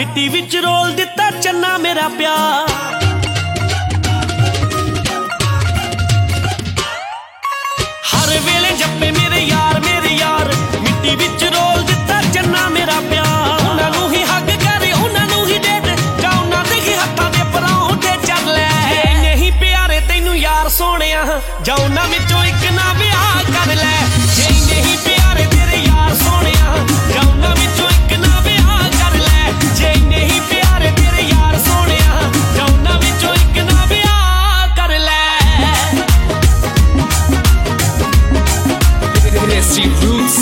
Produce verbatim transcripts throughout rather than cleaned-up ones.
ਮਿੱਟੀ ਵਿੱਚ ਰੋਲ ਦਿੱਤਾ ਚੰਨਾ ਮੇਰਾ ਪਿਆਰ। ਹਰ ਵੇਲੇ ਜੱਪੇ ਮੇਰੇ ਯਾਰ ਮੇਰੇ ਯਾਰ, ਮਿੱਟੀ ਵਿੱਚ ਰੋਲ ਦਿੱਤਾ ਚੰਨਾ ਮੇਰਾ ਪਿਆਰ। ਉਹਨਾਂ ਨੂੰ ਹੀ ਹੱਗ ਕਰ, ਉਹਨਾਂ ਨੂੰ ਹੀ ਡੇਟ, ਜਾਂ ਉਹਨਾਂ ਦੇ ਹੀ ਹੱਥਾਂ ਦੇ ਪਰੌਂਠੇ ਚੱਲ ਲੈ। ਨਹੀਂ ਪਿਆਰੇ ਤੈਨੂੰ ਯਾਰ ਸੋਹਣਿਆ, ਜਾਂ ਉਹਨਾਂ ਵਿੱਚੋਂ ਇੱਕ ਨਾ ਵਿਆਹ ਕਰ ਲੈ। ਜੇ ਨਹੀਂ ਪਿਆਰੇ ਤੇਰੇ ਯਾਰ ਸੋਹਣਿਆ, ਜਾਂ ਉਹਨਾਂ ਵਿੱਚੋਂ ਇੱਕ ਨਾ ਵਿਆਹ ਕਰ ਲੈ। ਜੇ ਨਹੀਂ ਪਿਆਰੇ ਤੇਰੇ ਯਾਰ ਸੋਹਣਿਆ, ਜਾਂ ਉਹਨਾਂ ਵਿੱਚੋਂ ਇੱਕ ਨਾ ਵਿਆਹ ਕਰ ਲੈ। Desi Roots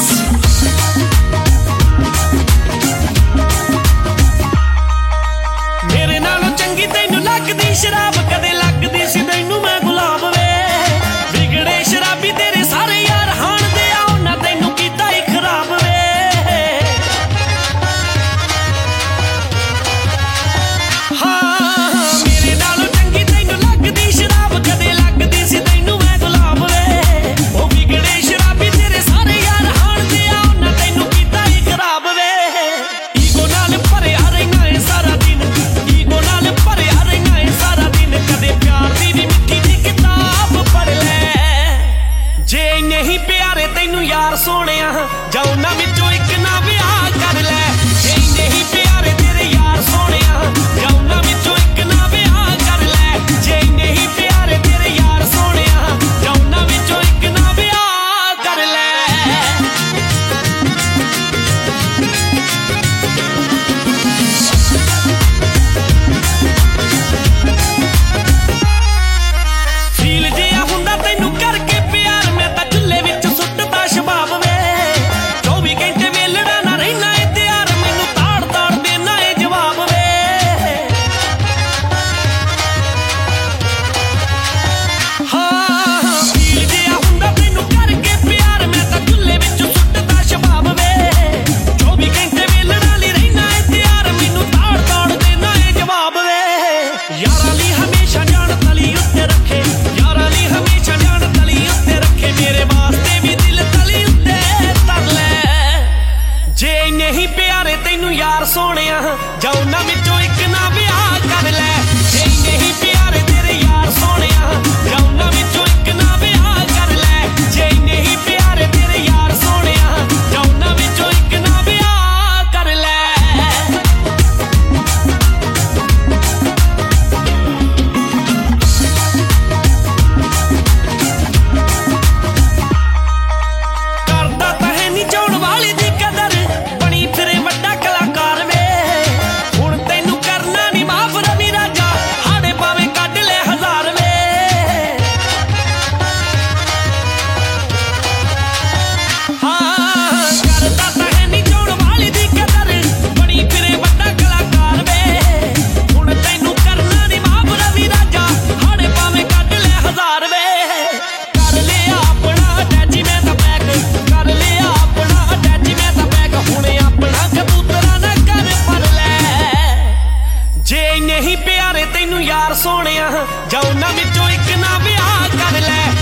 ਮੇਰੇ ਨਾਲੋਂ ਚੰਗੀ ਤੈਨੂੰ ਲੱਗਦੀ ਸ਼ਰਾਬ, ਕਦੇ ਲੱਗਦੀ ਸੀ ਤੈਨੂੰ ਮੈਂ ਗੁਲਾਬ ਵੇ। ਵਿਗੜੇ ਸ਼ਰਾਬੀ ਤੇਰੇ ਸਾਰੇ ਯਾਰ ਹਾਣਦੇ ਆ, ਉਹਨਾਂ ਤੈਨੂੰ ਕੀਤਾ ਹੀ ਖਰਾਬ ਵੇ। ਹਾਂ ਮੇਰੇ ਨਾਲੋਂ ਚੰਗੀ ਤੈਨੂੰ ਲੱਗਦੀ ਸ਼ਰਾਬ, ਕਦੇ ਲੱਗਦੀ ਸੀ ਤੈਨੂੰ ਮੈਂ ਗੁਲਾਬ ਵੇ। ਉਹ ਵਿਗੜੇ ਸ਼ਰਾਬੀ ਤੇਰੇ ਸਾਰੇ ਯਾਰ ਹਾਣਦੇ ਆ, ਉਹਨਾਂ ਤੈਨੂੰ ਕੀਤਾ ਹੀ ਖਰਾਬ ਵੇ। ਈਗੋ ਨਾਲ ਭਰਿਆ ਰਹਿਣਾ ਏ ਸਾਰਾ ਦਿਨ, ਈਗੋ ਨਾਲ ਭਰਿਆ ਰਹਿਣਾ ਏ ਸਾਰਾ ਦਿਨ। ਕਦੇ ਪਿਆਰ ਦੀ ਵੀ ਮਿੱਠੀ ਜਿਹੀ ਕਿਤਾਬ ਪੜ੍ਹ ਲੈ। ਜੇ ਨਹੀਂ ਪਿਆਰੇ ਤੈਨੂੰ ਯਾਰ ਸੋਹਣਿਆ, ਜਾਂ ਉਹਨਾਂ ਵਿੱਚੋਂ ਇੱਕ ਨਾ ਵਿਆਹ ਕਰ ਲੈ। ਜੇ ਨਹੀਂ ਪਿਆਰੇ ਤੇਰੇ ਯਾਰ ਸੋਹਣਿਆ, ਜਾਂ ਉਹਨਾਂ ਵਿੱਚੋਂ ਇੱਕ ਨਾ ਵਿਆਹ ਕਰ ਲੈ। ਜੇ ਨਹੀਂ ਪਿਆਰੇ ਤੇਰੇ ਯਾਰ ਸੋਹਣਿਆ, ਜਾਂ ਉਹਨਾਂ ਵਿੱਚੋਂ ਇੱਕ ਨਾ ਵਿਆਹ ਕਰ ਲੈ। ਫੀਲ ਜਿਹਾ ਹੁੰਦਾ ਤੈਨੂੰ ਕਰਕੇ ਪਿਆਰ, ਮੈਂ ਤਾਂ ਚੁੱਲ੍ਹੇ ਵਿੱਚ ਸੁੱਟਦਾ ਸ਼ਬਾਬ ਵੇ। ਚੌਵੀ ਘੰਟੇ ਵੇਲਣਾ ਨਾ ਰਹਿਣਾ ਏ ਤਿਆਰ, ਮੈਨੂੰ ਤਾੜ ਤਾੜ ਦੇਣਾ ਏ ਜਵਾਬ ਵੇ। ਹਾਂ ਫੀਲ ਜਿਹਾ ਹੁੰਦਾ ਤੈਨੂੰ ਕਰਕੇ ਪਿਆਰ, ਮੈਂ ਤਾਂ ਚੁੱਲ੍ਹੇ ਵਿੱਚ ਸੁੱਟਦਾ ਸ਼ਬਾਬ ਵੇ। ਚੌਵੀ ਘੰਟੇ ਵੇਲਣਾ ਲਈ ਰਹਿਣਾ ਏ ਤਿਆਰ, ਮੈਨੂੰ ਤਾੜ ਤਾੜ ਦੇਣਾ ਏ ਜਵਾਬ ਵੇ। ਯਾਰਾਂ ਲਈ ਹਮੇਸ਼ਾ ਜਾਨ ਤਲੀ ਉੱਤੇ ਰੱਖੇ, ਯਾਰਾਂ ਲਈ ਹਮੇਸ਼ਾ ਜਾਨ ਤਲੀ ਉੱਤੇ ਰੱਖੇ। ਮੇਰੇ ਵਾਸਤੇ ਵੀ ਦਿਲ ਤਲੀ ਉੱਤੇ ਧਰ ਲੈ। ਜੇ ਨਹੀਂ ਪਿਆਰੇ ਤੈਨੂੰ ਯਾਰ ਸੋਹਣਿਆ, ਜਾਂ ਉਹਨਾਂ ਵਿੱਚੋਂ ਇੱਕ ਨਾ ਵਿਆਹ ਕਰ ਲੈ। ਜੇ ਨਹੀਂ ਪਿਆਰੇ ਤੇਰੇ ਯਾਰ ਸੋਹਣਿਆ, ਜਾਂ ਉਹਨਾਂ ਵਿੱਚੋਂ ਇੱਕ ਨਾ ਵਿਆਹ ਕਰ ਲੈ। ਜੇ ਨਹੀਂ ਪਿਆਰੇ ਤੇਰੇ ਯਾਰ ਸੋਹਣਿਆ, ਜਾਂ ਉਹਨਾਂ ਵਿੱਚੋਂ ਇੱਕ ਨਾ ਵਿਆਹ ਕਰ ਲੈ। ਕਰਦਾ ਤਾਂ ਹੈ ਨੀ ਚਾਹੁਣ ਵਾਲੀ ਦੀ ਕਦਰ, ਬਣੀ ਫਿਰੇ ਵੱਡਾ ਕਲਾਕਾਰ ਵੇ। ਹੁਣ ਤੈਨੂੰ ਕਰਨਾ ਨੀ ਮਾਫ਼ ਰਵੀ ਰਾਜਾ, ਹਾੜੇ ਭਾਵੇਂ ਕੱਢ ਲੈ ਹਜ਼ਾਰ ਵੇ। ਹਾਂ ਕਰਦਾ ਤਾਂ ਹੈ ਨੀ ਚਾਹੁਣ ਵਾਲੀ ਦੀ ਕਦਰ, ਬਣੀ ਫਿਰੇ ਵੱਡਾ ਕਲਾਕਾਰ ਵੇ। ਹੁਣ ਤੈਨੂੰ ਕਰਨਾ ਨੀ ਮਾਫ਼ ਰਵੀ ਰਾਜਾ, ਹਾੜੇ ਭਾਵੇਂ ਕੱਢ ਲੈ ਹਜ਼ਾਰ ਵੇ। ਕਰ ਲਿਆ ਆਪਣਾ ਅਟੈਚਮੈਂਟ ਦਾ ਪੈਕ, ਕਰ ਲਿਆ ਆਪਣਾ ਅਟੈਚਮੈਂਟ ਦਾ ਪੈਕ। ਹੁਣ ਆਪਣਾ ਕਬੂਤਰਾਂ ਨਾ ਕਰ ਪਰ ਲੈ। ਜੇ ਨਹੀਂ ਪਿਆਰੇ ਤੈਨੂੰ ਯਾਰ ਸੋਹਣਿਆ, ਜਾਂ ਉਹਨਾਂ ਵਿੱਚੋਂ ਇੱਕ ਨਾ ਵਿਆਹ ਕਰ ਲੈ।